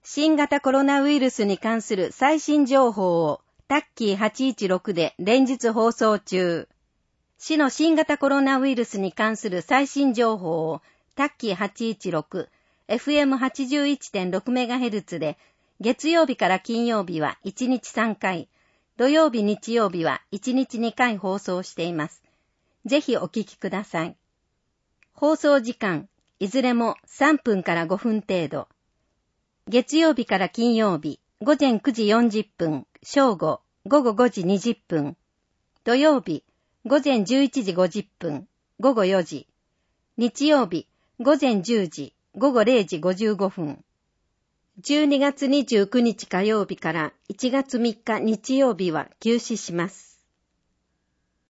新型コロナウイルスに関する最新情報をタッキー816で連日放送中。市の新型コロナウイルスに関する最新情報をタッキー816、FM81.6MHz で月曜日から金曜日は1日3回、土曜日日曜日は1日2回放送しています。ぜひお聞きください。放送時間、いずれも3分から5分程度。月曜日から金曜日、午前9時40分、正午、午後5時20分。土曜日、午前11時50分、午後4時。日曜日、午前10時、午後0時55分。12月29日火曜日から1月3日日曜日は休止します。